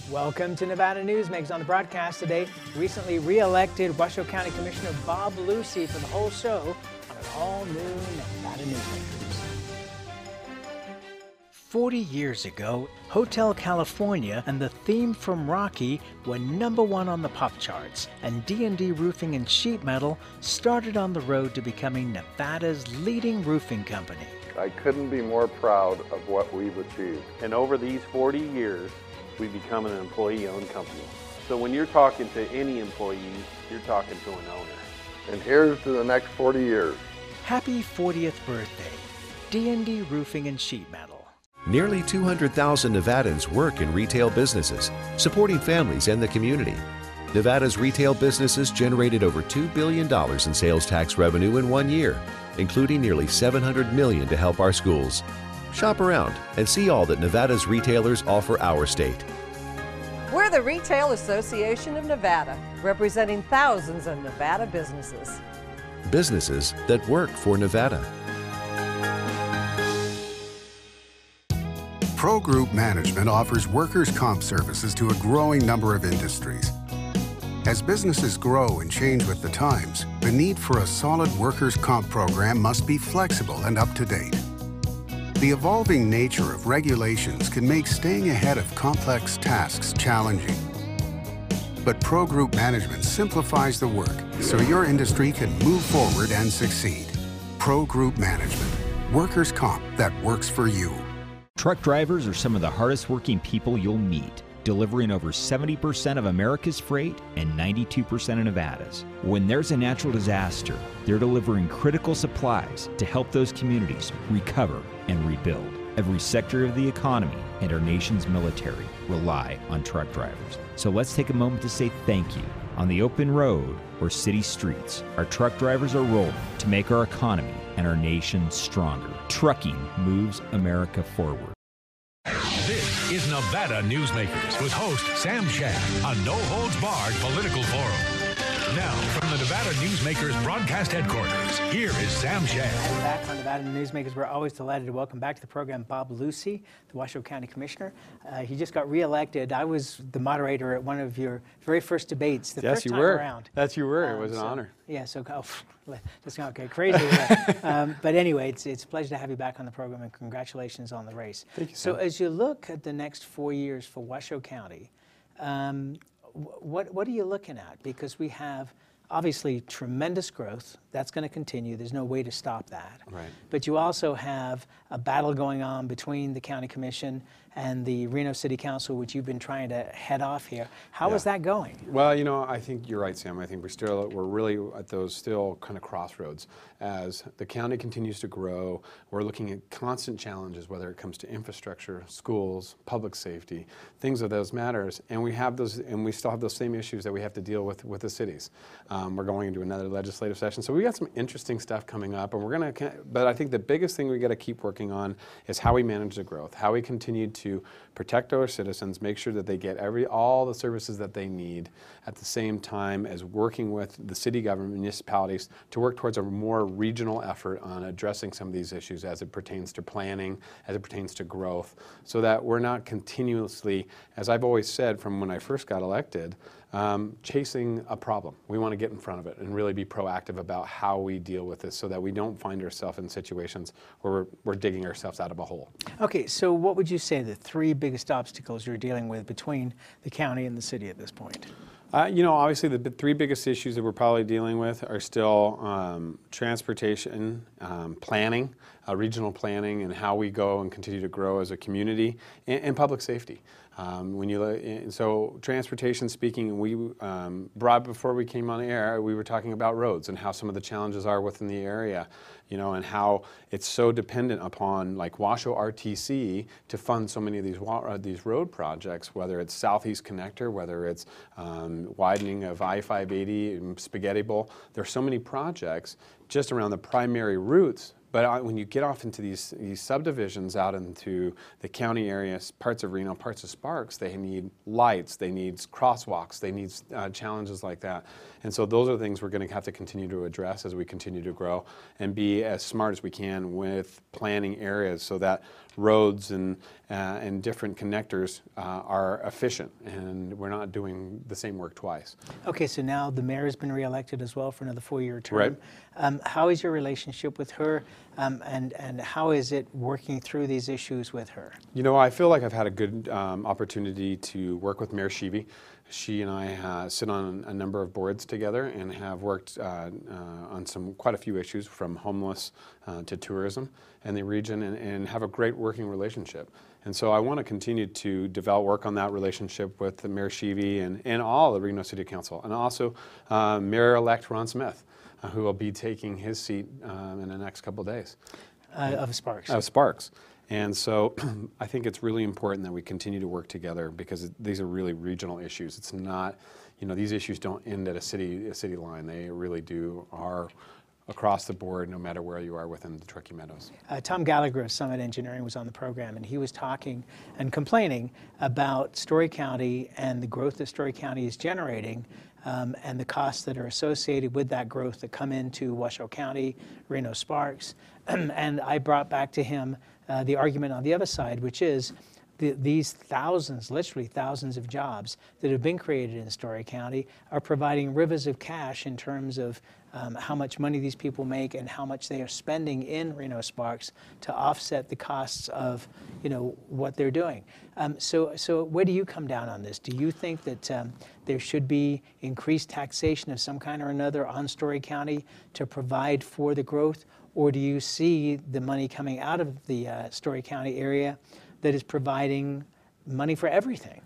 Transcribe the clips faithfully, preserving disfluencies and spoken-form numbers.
Welcome to Nevada Newsmakers. On the broadcast today, recently re-elected Washoe County Commissioner Bob Lucey for the whole show on an all-new Nevada Newsmakers. Forty years ago, Hotel California and the theme from Rocky were number one on the pop charts, and D and D Roofing and Sheet Metal started on the road to becoming Nevada's leading roofing company. I couldn't be more proud of what we've achieved. And over these forty years, we've become an employee-owned company. So when you're talking to any employee, you're talking to an owner. And here's to the next forty years. Happy fortieth birthday, D and D Roofing and Sheet Metal. Nearly two hundred thousand Nevadans work in retail businesses, supporting families and the community. Nevada's retail businesses generated over two billion dollars in sales tax revenue in one year, including nearly seven hundred million dollars to help our schools. Shop around and see all that Nevada's retailers offer our state. We're the Retail Association of Nevada, representing thousands of Nevada businesses. Businesses that work for Nevada. Pro Group Management offers workers' comp services to a growing number of industries. As businesses grow and change with the times, the need for a solid workers' comp program must be flexible and up to date. The evolving nature of regulations can make staying ahead of complex tasks challenging. But Pro Group Management simplifies the work so your industry can move forward and succeed. Pro Group Management, workers' comp that works for you. Truck drivers are some of the hardest working people you'll meet, delivering over seventy percent of America's freight and ninety-two percent of Nevada's. When there's a natural disaster, they're delivering critical supplies to help those communities recover and rebuild. Every sector of the economy and our nation's military rely on truck drivers. So let's take a moment to say thank you. On the open road or city streets, our truck drivers are rolling to make our economy and our nation stronger. Trucking moves America forward. This is Nevada Newsmakers with host Sam Shad, a no-holds-barred political forum. Now, from the Nevada Newsmakers broadcast headquarters, here is Sam Shad. And back on Nevada Newsmakers, we're always delighted to welcome back to the program Bob Lucey, the Washoe County Commissioner. Uh, he just got reelected. I was the moderator at one of your very first debates, the yes, first you time were. around. Yes, you were. Um, it was an so, honor. Yeah, so oh, that's not okay, crazy. um, but anyway, it's, it's a pleasure to have you back on the program, and congratulations on the race. Thank you, So Sam. as you look at the next four years for Washoe County, um, what, what are you looking at? Because we have obviously tremendous growth. That's going to continue. There's no way to stop that. Right. But you also have a battle going on between the County Commission and the Reno City Council, which you've been trying to head off here. How Yeah. is that going? Well, you know, I think you're right, Sam. I think we're still, we're really at those still kind of crossroads. As the county continues to grow, we're looking at constant challenges, whether it comes to infrastructure, schools, public safety, things of those matters. And we have those, and we still have those same issues that we have to deal with with the cities. Um, we're going into another legislative session. So we got some interesting stuff coming up, and we're going to, but I think the biggest thing we got to keep working on is how we manage the growth, how we continue to protect our citizens, make sure that they get every all the services that they need, at the same time as working with the city government, municipalities, to work towards a more regional effort on addressing some of these issues as it pertains to planning, as it pertains to growth, so that we're not continuously, as I've always said from when I first got elected, Um, chasing a problem. We want to get in front of it and really be proactive about how we deal with this so that we don't find ourselves in situations where we're, we're digging ourselves out of a hole. Okay, so what would you say the three biggest obstacles you're dealing with between the county and the city at this point? Uh, you know, obviously the b- three biggest issues that we're probably dealing with are still um, transportation, um, planning, uh, regional planning, and how we go and continue to grow as a community, and, and public safety. Um, when you look, and so transportation speaking, we um, brought before we came on air, we were talking about roads and how some of the challenges are within the area, you know, and how it's so dependent upon like Washoe R T C to fund so many of these wa- uh, these road projects, whether it's Southeast Connector, whether it's um, widening of I five eighty and Spaghetti Bowl. There's so many projects just around the primary routes. But when you get off into these, these subdivisions out into the county areas, parts of Reno, parts of Sparks, they need lights, they need crosswalks, they need uh, challenges like that. And so those are things we're going to have to continue to address as we continue to grow and be as smart as we can with planning areas so that roads and, uh, and different connectors uh, are efficient, and we're not doing the same work twice. Okay, so now the mayor has been reelected as well for another four-year term. Right. Um, how is your relationship with her, um, and, and how is it working through these issues with her? You know, I feel like I've had a good um, opportunity to work with Mayor Sheevey. She and I uh, sit on a number of boards together and have worked uh, uh, on some quite a few issues, from homeless uh, to tourism in the region, and, and have a great working relationship. And so I want to continue to develop work on that relationship with the Mayor Sheevey and, and all the Reno City Council, and also uh, Mayor-elect Ron Smith, uh, who will be taking his seat um, in the next couple of days. Uh, of Sparks. Of Sparks. And so I think it's really important that we continue to work together, because these are really regional issues. It's not, you know, these issues don't end at a city, a city line. They really do are across the board, no matter where you are within the Truckee Meadows. Uh, Tom Gallagher of Summit Engineering was on the program, and he was talking and complaining about Story County and the growth that Story County is generating, um, and the costs that are associated with that growth that come into Washoe County, Reno Sparks. And I brought back to him uh, the argument on the other side, which is the, these thousands, literally thousands of jobs that have been created in Story County are providing rivers of cash in terms of um, how much money these people make and how much they are spending in Reno Sparks to offset the costs of, you know, what they're doing. Um, so, so where do you come down on this? Do you think that um, there should be increased taxation of some kind or another on Story County to provide for the growth? Or do you see the money coming out of the uh, Story County area that is providing money for everything?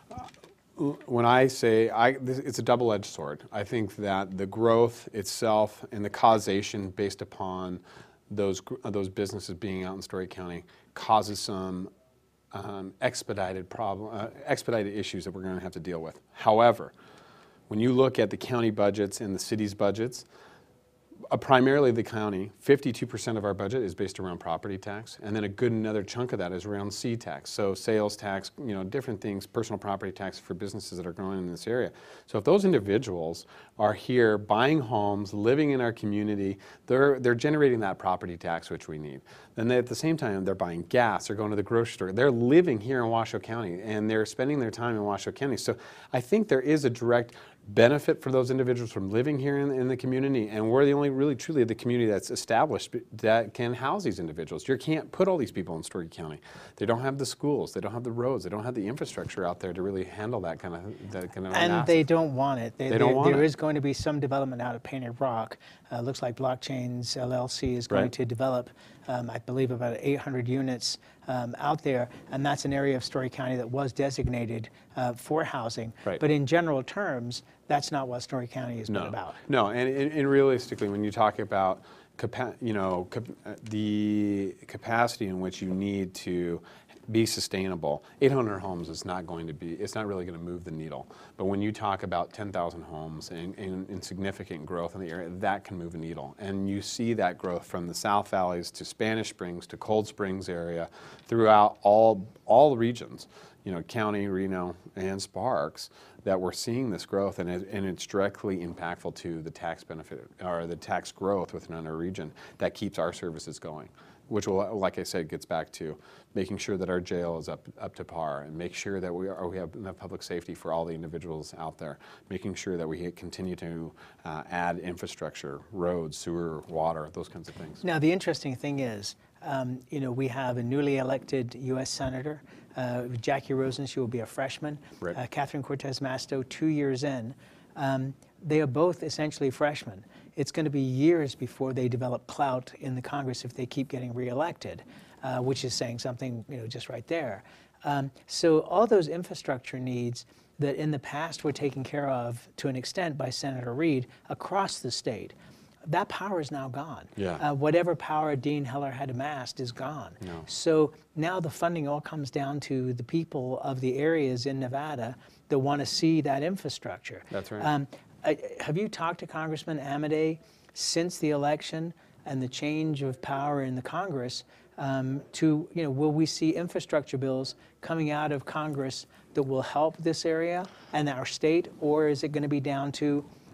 When I say, I, it's a double-edged sword. I think that the growth itself and the causation based upon those, those businesses being out in Story County causes some um, expedited, problem, uh, expedited issues that we're going to have to deal with. However, when you look at the county budgets and the city's budgets, Uh, primarily the county, fifty-two percent of our budget is based around property tax, and then a good another chunk of that is around C tax, so sales tax, you know, different things, personal property tax for businesses that are growing in this area. So if those individuals are here buying homes, living in our community, they're, they're generating that property tax which we need. Then they, at the same time, they're buying gas, they're going to the grocery store, they're living here in Washoe County, and they're spending their time in Washoe County. So I think there is a direct benefit for those individuals from living here in, in the community, and we're the only really truly the community that's established that can house these individuals. You can't put all these people in Story County. They don't have the schools, they don't have the roads, they don't have the infrastructure out there to really handle that kind of that kind of And massive. they don't want it. They, they don't there, want there it. is going to be some development out of Painted Rock. Uh, looks like Blockchains L L C is going Right. to develop, um, I believe, about eight hundred units um, out there, and that's an area of Story County that was designated uh, for housing. Right. But in general terms, that's not what Story County has no. been about. No, and, and, and realistically, when you talk about capa you know, cap the capacity in which you need to be sustainable, eight hundred homes is not going to be, it's not really going to move the needle. But when you talk about ten thousand homes and, and, and significant growth in the area, that can move a needle. And you see that growth from the South Valleys to Spanish Springs to Cold Springs area throughout all, all regions, you know, County, Reno, and Sparks, that we're seeing this growth, and, it, and it's directly impactful to the tax benefit or the tax growth within our region that keeps our services going, which will, like I said, gets back to making sure that our jail is up, up to par, and make sure that we, are, we have enough public safety for all the individuals out there, making sure that we continue to uh, add infrastructure, roads, sewer, water, those kinds of things. Now, the interesting thing is, um, you know, we have a newly elected U S Senator, uh, Jackie Rosen. She will be a freshman. Right. Uh, Catherine Cortez Masto, two years in. Um, they are both essentially freshmen. It's going to be years before they develop clout in the Congress if they keep getting reelected, uh, which is saying something, you know, just right there. Um, so all those infrastructure needs that in the past were taken care of to an extent by Senator Reed across the state, that power is now gone. Yeah. Uh, whatever power Dean Heller had amassed is gone. No. So now the funding all comes down to the people of the areas in Nevada that want to see that infrastructure. That's right. Um, I, have you talked to Congressman Amodei since the election and the change of power in the Congress um, to, you know, will we see infrastructure bills coming out of Congress that will help this area and our state, or is it going to be down to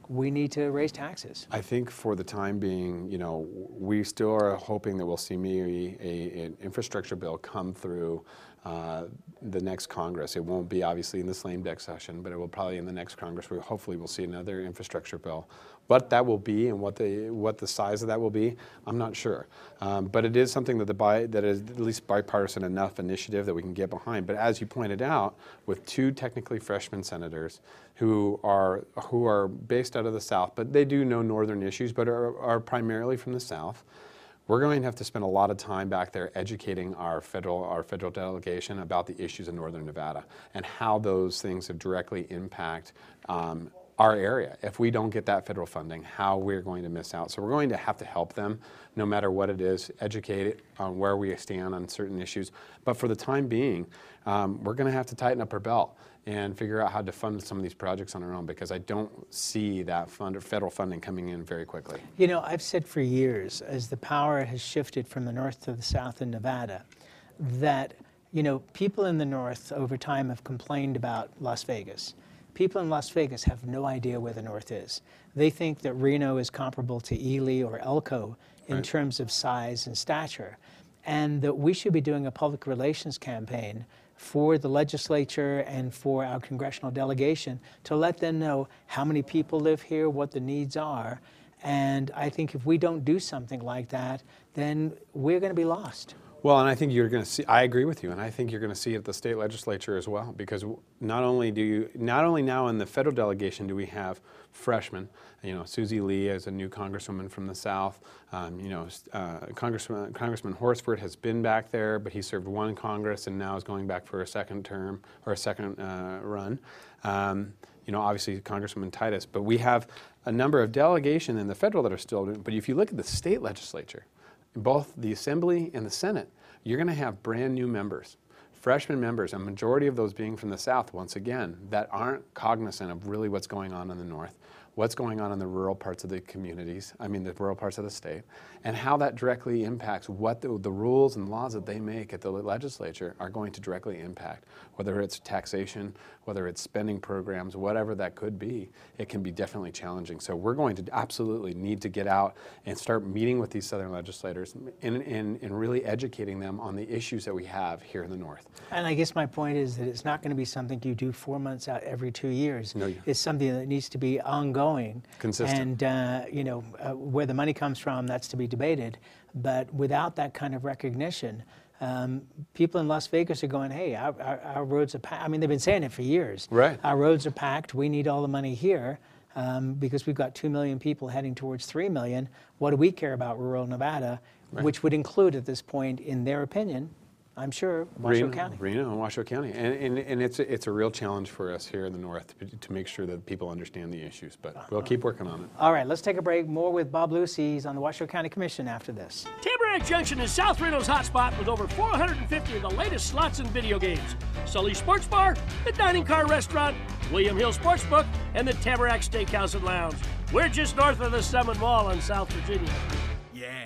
we need to raise taxes. I think for the time being, you know, we still are hoping that we'll see maybe a, an infrastructure bill come through uh, the next Congress. It won't be obviously in this lame duck session, but it will probably in the next Congress. We hopefully will see another infrastructure bill. What that will be and what the what the size of that will be, I'm not sure. Um, but it is something that the bi that is at least bipartisan enough initiative that we can get behind. But as you pointed out, with two technically freshman senators who are who are based out of the South, but they do know northern issues, but are, are primarily from the South. We're going to have to spend a lot of time back there educating our federal, our federal delegation about the issues in northern Nevada and how those things have directly impact um, our area. If we don't get that federal funding, how we're going to miss out. So we're going to have to help them, no matter what it is, educate it on where we stand on certain issues. But for the time being, um, we're going to have to tighten up our belt and figure out how to fund some of these projects on our own, because I don't see that fund, federal funding coming in very quickly. You know, I've said for years, as the power has shifted from the north to the south in Nevada, that, you know, people in the north over time have complained about Las Vegas. People in Las Vegas have no idea where the north is. They think that Reno is comparable to Ely or Elko in right. terms of size and stature, and that we should be doing a public relations campaign for the legislature and for our congressional delegation to let them know how many people live here, what the needs are. And I think if we don't do something like that, then we're going to be lost. Well, and I think you're going to see, I agree with you, and I think you're going to see it at the state legislature as well, because not only do you, not only now in the federal delegation do we have freshmen, you know, Susie Lee as a new congresswoman from the South, um, you know, uh, Congressman, Congressman Horsford has been back there, but he served one Congress and now is going back for a second term, or a second uh, run. Um, you know, obviously Congresswoman Titus, but we have a number of delegation in the federal that are still doing, but if you look at the state legislature, both the Assembly and the Senate, you're going to have brand new members, freshman members, a majority of those being from the South, once again, that aren't cognizant of really what's going on in the North, what's going on in the rural parts of the communities, I mean the rural parts of the state, and how that directly impacts what the, the rules and laws that they make at the legislature are going to directly impact, whether it's taxation, whether it's spending programs, whatever that could be. It can be definitely challenging. So we're going to absolutely need to get out and start meeting with these Southern legislators and, and, and really educating them on the issues that we have here in the North. And I guess my point is that it's not going to be something you do four months out every two years. No, it's something that needs to be ongoing. Consistent. And, uh, you know, uh, where the money comes from, that's to be debated. But without that kind of recognition, um, people in Las Vegas are going, hey, our, our, our roads are packed. I mean, they've been saying it for years. Right. Our roads are packed. We need all the money here um, because we've got two million people heading towards three million. What do we care about rural Nevada, right. which would include at this point, in their opinion, I'm sure, Washoe Reno, County. Reno and Washoe County. And, and, and it's, a, it's a real challenge for us here in the North to, to make sure that people understand the issues. But we'll keep working on it. All right, let's take a break. More with Bob Lucy. He's on the Washoe County Commission after this. Tamarack Junction is South Reno's hotspot with over four hundred fifty of the latest slots and video games. Sully Sports Bar, the Dining Car Restaurant, William Hill Sportsbook, and the Tamarack Steakhouse and Lounge. We're just north of the Summit Mall in South Virginia. Yeah.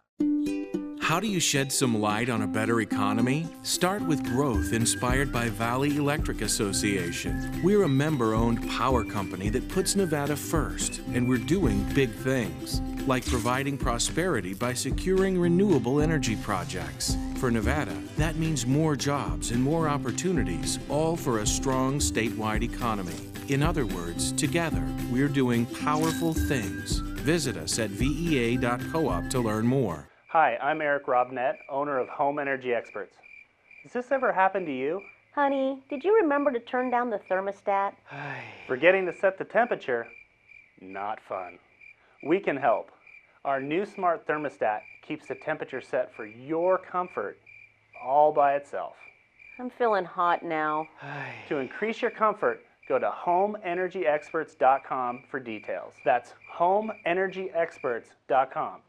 How do you shed some light on a better economy? Start with growth inspired by Valley Electric Association. We're a member-owned power company that puts Nevada first, and we're doing big things, like providing prosperity by securing renewable energy projects. For Nevada, that means more jobs and more opportunities, all for a strong statewide economy. In other words, together, we're doing powerful things. Visit us at V E A dot coop to learn more. Hi, I'm Eric Robnett, owner of Home Energy Experts. Has this ever happened to you? Honey, did you remember to turn down the thermostat? Forgetting to set the temperature? Not fun. We can help. Our new smart thermostat keeps the temperature set for your comfort all by itself. I'm feeling hot now. To increase your comfort, go to home energy experts dot com for details. That's home energy experts dot com.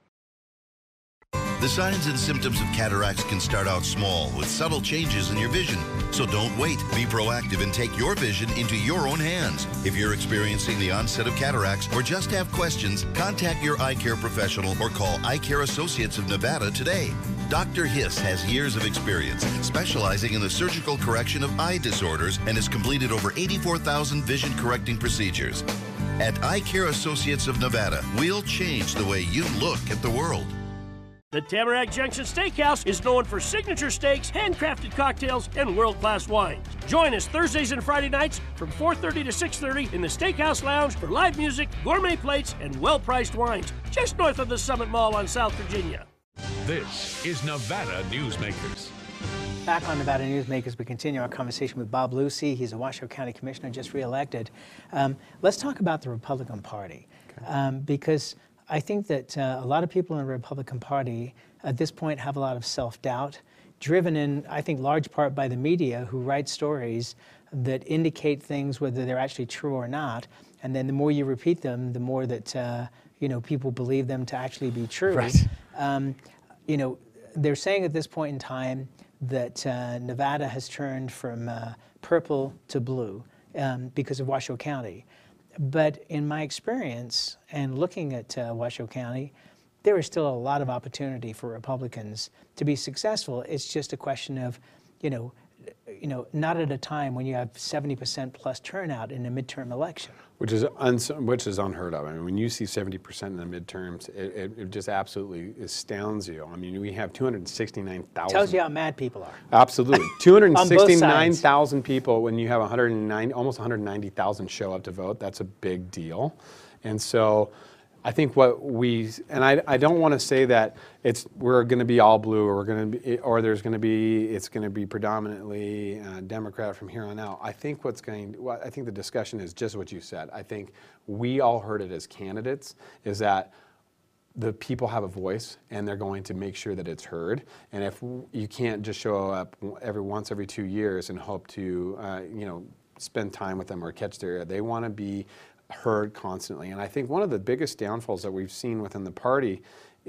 The signs and symptoms of cataracts can start out small with subtle changes in your vision. So don't wait. Be proactive and take your vision into your own hands. If you're experiencing the onset of cataracts or just have questions, contact your eye care professional or call Eye Care Associates of Nevada today. Doctor Hiss has years of experience specializing in the surgical correction of eye disorders and has completed over eighty-four thousand vision correcting procedures. At Eye Care Associates of Nevada, we'll change the way you look at the world. The Tamarack Junction Steakhouse is known for signature steaks, handcrafted cocktails, and world-class wines. Join us Thursdays and Friday nights from four thirty to six thirty in the Steakhouse Lounge for live music, gourmet plates, and well-priced wines, just north of the Summit Mall on South Virginia. This is Nevada Newsmakers. Back on Nevada Newsmakers, we continue our conversation with Bob Lucey. He's a Washoe County Commissioner, just reelected. Um, let's talk about the Republican Party, okay. um, because I think that uh, a lot of people in the Republican Party at this point have a lot of self-doubt, driven in, I think, large part by the media, who write stories that indicate things whether they're actually true or not. And then the more you repeat them, the more that uh, you know, people believe them to actually be true. Right. Um, you know, they're saying at this point in time that uh, Nevada has turned from uh, purple to blue um, because of Washoe County. But in my experience and looking at uh, Washoe County, there is still a lot of opportunity for Republicans to be successful. It's just a question of, you know, you know, not at a time when you have seventy percent plus turnout in a midterm election. Which is uns which is unheard of. I mean, when you see seventy percent in the midterms, it, it, it just absolutely astounds you. I mean, we have two hundred sixty-nine thousand. Tells you how mad people are. Absolutely. two hundred sixty-nine thousand people when you have one hundred ninety, almost one hundred ninety thousand show up to vote. That's a big deal. And so I think what we, and I, I don't want to say that it's we're going to be all blue, or we're going to be, or there's going to be, it's going to be predominantly uh, Democrat from here on out. I think what's going, well, I think the discussion is just what you said. I think we all heard it as candidates, is that the people have a voice, and they're going to make sure that it's heard. And if you can't just show up every once every two years and hope to, uh, you know, spend time with them or catch their ear, they want to be heard constantly. And I think one of the biggest downfalls that we've seen within the party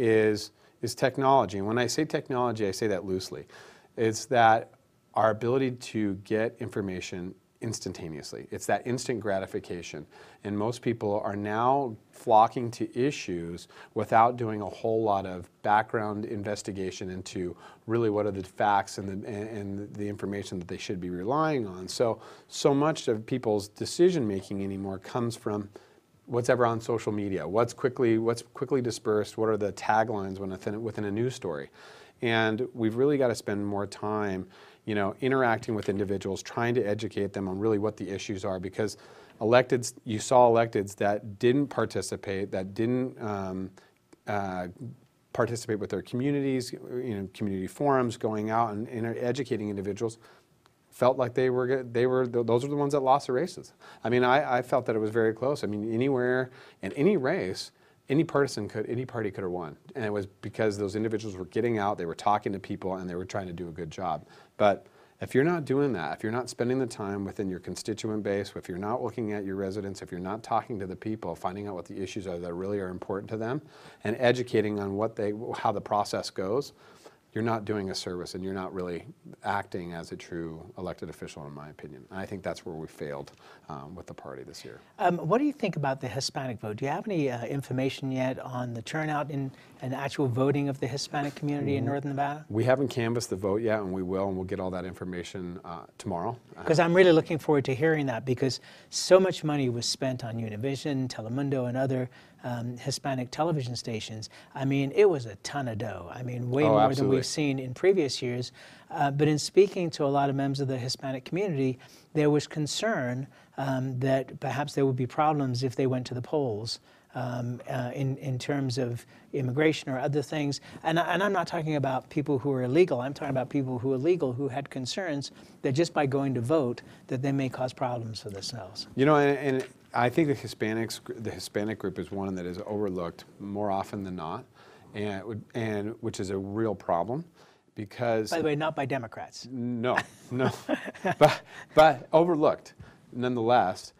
is is technology. And when I say technology, I say that loosely. It's that our ability to get information instantaneously. It's that instant gratification. And most people are now flocking to issues without doing a whole lot of background investigation into really what are the facts and the, and the information that they should be relying on. So, so much of people's decision making anymore comes from what's ever on social media, what's quickly, what's quickly dispersed, what are the taglines within, within a news story. And we've really got to spend more time, you know, interacting with individuals, trying to educate them on really what the issues are, because electeds, you saw electeds that didn't participate, that didn't um, uh, participate with their communities, you know, community forums, going out and, and educating individuals, felt like they were, they were, those are the ones that lost the races. I mean, I, I felt that it was very close. I mean, anywhere, in any race, any partisan could, any party could have won. And it was because those individuals were getting out, they were talking to people, and they were trying to do a good job. But if you're not doing that, if you're not spending the time within your constituent base, if you're not looking at your residents, if you're not talking to the people, finding out what the issues are that really are important to them, and educating on what they, how the process goes, you're not doing a service, and you're not really acting as a true elected official, in my opinion. And I think that's where we failed um, with the party this year. Um, what do you think about the Hispanic vote? Do you have any uh, information yet on the turnout in and actual voting of the Hispanic community in Northern Nevada? We haven't canvassed the vote yet, and we will, and we'll get all that information uh, tomorrow. Because I'm really looking forward to hearing that, because so much money was spent on Univision, Telemundo, and other um, Hispanic television stations. I mean, it was a ton of dough. I mean, way oh, more absolutely. than we've seen in previous years. Uh, but in speaking to a lot of members of the Hispanic community, there was concern um, that perhaps there would be problems if they went to the polls. Um, uh, in, in terms of immigration or other things. And, I, and I'm not talking about people who are illegal. I'm talking about people who are legal who had concerns that just by going to vote that they may cause problems for themselves. You know, and, and I think the Hispanics, the Hispanic group is one that is overlooked more often than not, and, and which is a real problem. Because, by the way, not by Democrats. No, no, but, but overlooked nonetheless.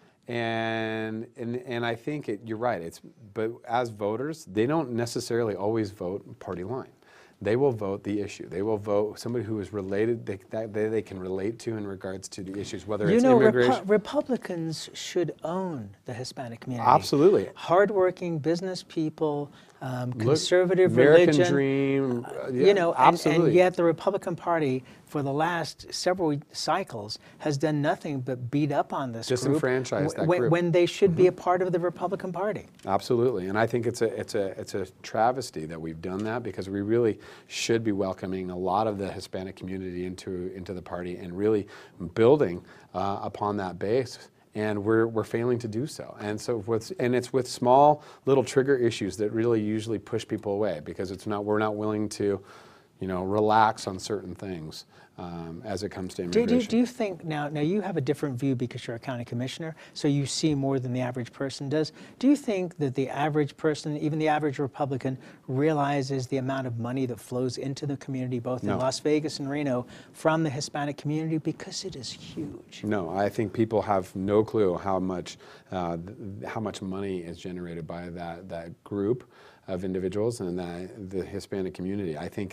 And, and and I think it, you're right. It's but as voters, they don't necessarily always vote party line. They will vote the issue. They will vote somebody who is related, they, that they, they can relate to in regards to the issues, whether you it's know, immigration. Repu Republicans should own the Hispanic community. Absolutely. Hardworking business people, um, Look, conservative American religion. dream. Uh, yeah, you know, and, absolutely. and yet the Republican Party for the last several cycles has done nothing but beat up on this group disenfranchise that when, group. when they should Mm-hmm. be a part of the Republican Party. Absolutely, and I think it's a it's a it's a travesty that we've done that, because we really should be welcoming a lot of the Hispanic community into into the party and really building uh, upon that base. And we're we're failing to do so. And so with and it's with small little trigger issues that really usually push people away, because it's not we're not willing to, you know, relax on certain things um, as it comes to Do, immigration. do, do you think, now, now you have a different view because you're a county commissioner, so you see more than the average person does. Do you think that the average person, even the average Republican, realizes the amount of money that flows into the community, both No. in Las Vegas and Reno, from the Hispanic community? Because it is huge. No, I think people have no clue how much uh, th- how much money is generated by that that group of individuals and that the Hispanic community. I think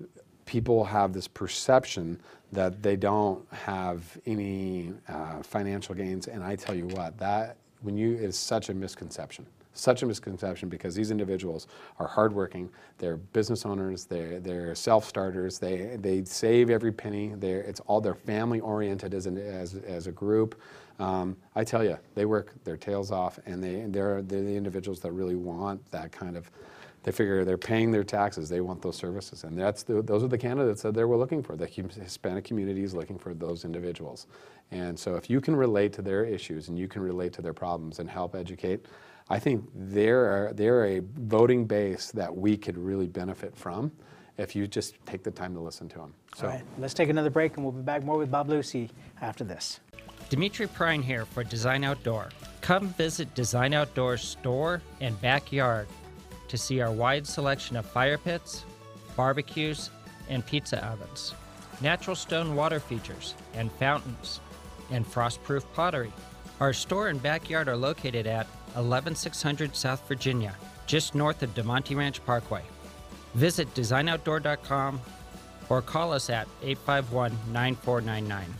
people have this perception that they don't have any uh, financial gains, and I tell you what, that when you is such a misconception. Such a misconception, because these individuals are hardworking. They're business owners. They're they're self-starters. They they save every penny. They're it's all they're family oriented as an, as as a group. Um, I tell you, they work their tails off, and they they're they're the individuals that really want that kind of. They figure they're paying their taxes. They want those services, and that's the, those are the candidates that they were looking for. The Hispanic community is looking for those individuals, and so if you can relate to their issues and you can relate to their problems and help educate, I think they're they're a voting base that we could really benefit from if you just take the time to listen to them. So. All right, let's take another break, and we'll be back more with Bob Lucy after this. Dimitri Prine here for Design Outdoor. Come visit Design Outdoor's store and backyard to see our wide selection of fire pits, barbecues, and pizza ovens, natural stone water features and fountains, and frost-proof pottery. Our store and backyard are located at eleven six hundred South Virginia, just north of DeMonte Ranch Parkway. Visit design outdoor dot com or call us at eight five one, nine four nine nine.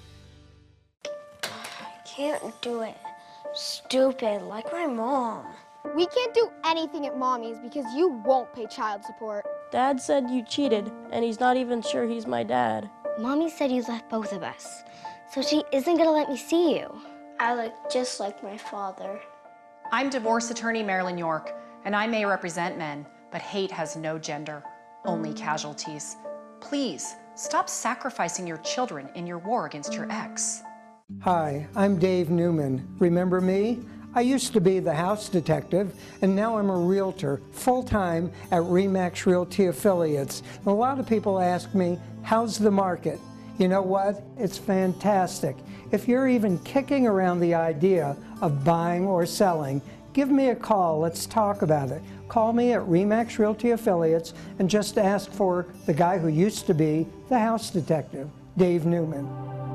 Can't do it. Stupid, like my mom. We can't do anything at Mommy's because you won't pay child support. Dad said you cheated, and he's not even sure he's my dad. Mommy said you left both of us, so she isn't gonna let me see you. I look just like my father. I'm divorce attorney Marilyn York, and I may represent men, but hate has no gender, only casualties. Please, stop sacrificing your children in your war against your ex. Hi, I'm Dave Newman. Remember me? I used to be the house detective, and now I'm a realtor, full-time at RE/MAX Realty Affiliates. And a lot of people ask me, how's the market? You know what? It's fantastic. If you're even kicking around the idea of buying or selling, give me a call. Let's talk about it. Call me at RE/MAX Realty Affiliates and just ask for the guy who used to be the house detective, Dave Newman.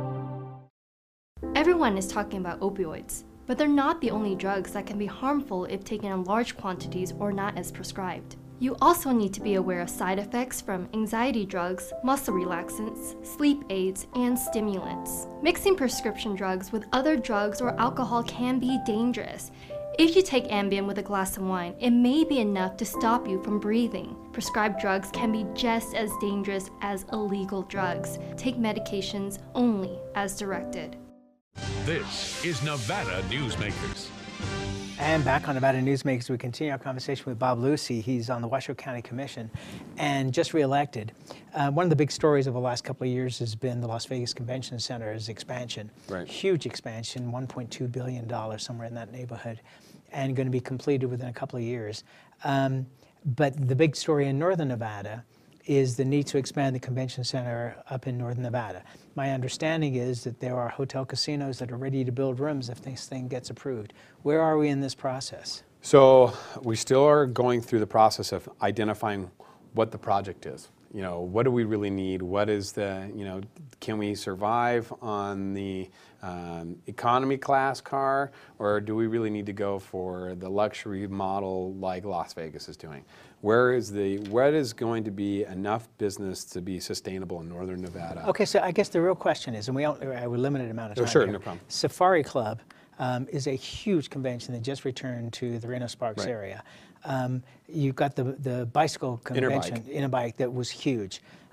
Everyone is talking about opioids, but they're not the only drugs that can be harmful if taken in large quantities or not as prescribed. You also need to be aware of side effects from anxiety drugs, muscle relaxants, sleep aids, and stimulants. Mixing prescription drugs with other drugs or alcohol can be dangerous. If you take Ambien with a glass of wine, it may be enough to stop you from breathing. Prescribed drugs can be just as dangerous as illegal drugs. Take medications only as directed. This is Nevada Newsmakers. And back on Nevada Newsmakers, we continue our conversation with Bob Lucy. He's on the Washoe County Commission and just reelected. Uh, one of the big stories of the last couple of years has been the Las Vegas Convention Center's expansion. Right. Huge expansion, one point two billion dollars, somewhere in that neighborhood, and going to be completed within a couple of years. Um, but the big story in northern Nevada is the need to expand the convention center up in northern Nevada. My understanding is that there are hotel casinos that are ready to build rooms if this thing gets approved. Where are we in this process? So we still are going through the process of identifying what the project is. You know, what do we really need? What is the, you know, can we survive on the um, economy class car, or do we really need to go for the luxury model like Las Vegas is doing? Where is the, what is going to be enough business to be sustainable in northern Nevada? Okay, so I guess the real question is, and we don't, I have a limited amount of time Oh, sure, here. no problem. Safari Club um, is a huge convention that just returned to the Reno Sparks Right. area. Um, you've got the, the bicycle convention, Interbike. Interbike, that was huge.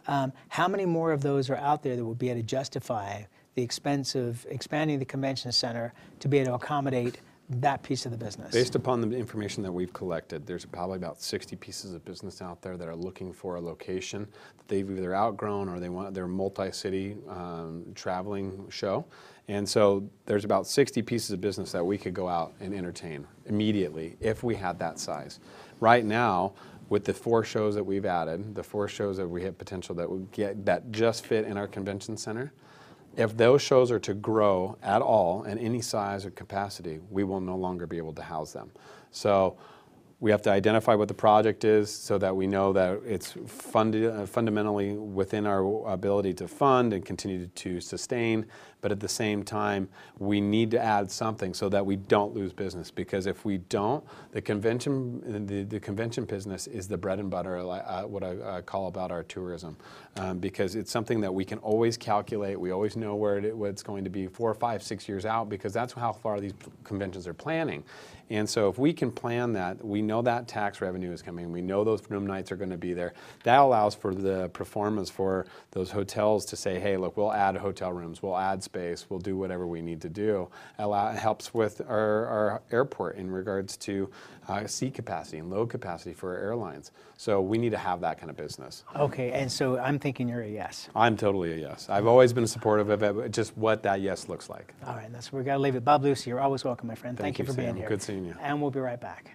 Um, how many more of those are out there that would be able to justify the expense of expanding the convention center to be able to accommodate that piece of the business? Based upon the information that we've collected, there's probably about sixty pieces of business out there that are looking for a location that they've either outgrown or they want their multi-city um, traveling show. And so there's about sixty pieces of business that we could go out and entertain immediately if we had that size. Right now, with the four shows that we've added, the four shows that we have potential that would get that just fit in our convention center, if those shows are to grow at all in any size or capacity, we will no longer be able to house them. So we have to identify what the project is so that we know that it's funded, uh, fundamentally within our ability to fund and continue to sustain. But at the same time, we need to add something so that we don't lose business. Because if we don't, the convention, the, the convention business is the bread and butter, uh, what I uh, call about our tourism. Um, because it's something that we can always calculate. We always know where it, what it's going to be four, five, six years out, because that's how far these conventions are planning. And so if we can plan that, we know that tax revenue is coming, we know those room nights are going to be there. That allows for the performance for those hotels to say, hey, look, we'll add hotel rooms, we'll add space, we'll do whatever we need to do. Allow, it helps with our, our airport in regards to uh, seat capacity and load capacity for our airlines. So we need to have that kind of business. Okay, and so I'm thinking you're a yes. I'm totally a yes. I've always been supportive of it, just what that yes looks like. All right, that's where we got to leave it. Bob Lucy, you're always welcome, my friend. Thank, Thank you for Sam. being here. Good seeing you. And we'll be right back.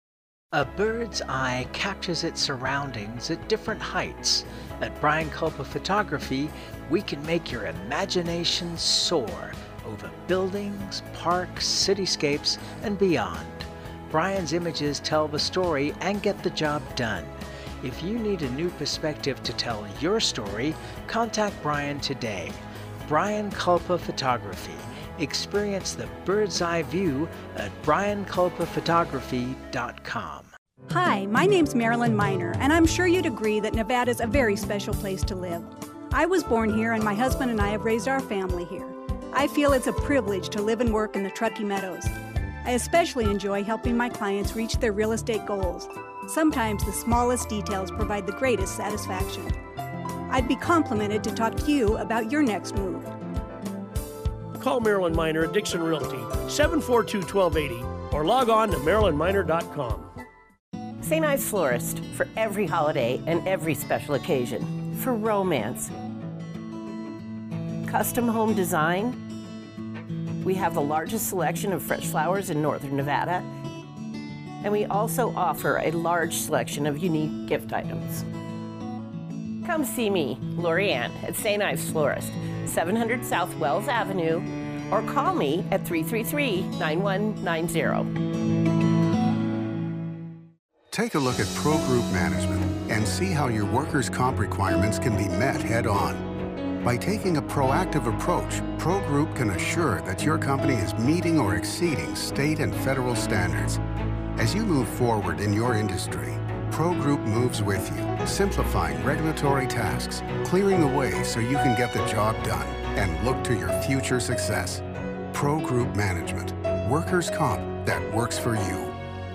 A bird's eye captures its surroundings at different heights. At Brian Culpa Photography, we can make your imagination soar over buildings, parks, cityscapes, and beyond. Brian's images tell the story and get the job done. If you need a new perspective to tell your story, contact Brian today. Brian Culpa Photography. Experience the bird's eye view at brian culpa photography dot com. Hi, my name's Marilyn Miner, and I'm sure you'd agree that Nevada's a very special place to live. I was born here, and my husband and I have raised our family here. I feel it's a privilege to live and work in the Truckee Meadows. I especially enjoy helping my clients reach their real estate goals. Sometimes the smallest details provide the greatest satisfaction. I'd be complimented to talk to you about your next move. Call Marilyn Miner at Dixon Realty, seven four two, one two eight zero, or log on to marilyn miner dot com. Saint Ives Florist, for every holiday and every special occasion, for romance. Custom home design. We have the largest selection of fresh flowers in northern Nevada, and we also offer a large selection of unique gift items. Come see me, Lori Ann, at Saint Ives Florist, seven hundred South Wells Avenue, or call me at three three three, nine one nine zero. Take a look at Pro Group Management and see how your workers' comp requirements can be met head-on. By taking a proactive approach, Pro Group can assure that your company is meeting or exceeding state and federal standards. As you move forward in your industry, Pro Group moves with you, simplifying regulatory tasks, clearing the way so you can get the job done and look to your future success. Pro Group Management, workers' comp that works for you.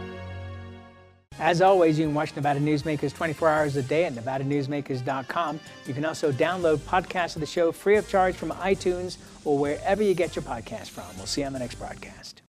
As always, you can watch Nevada Newsmakers twenty-four hours a day at nevada newsmakers dot com. You can also download podcasts of the show free of charge from iTunes or wherever you get your podcast from. We'll see you on the next broadcast.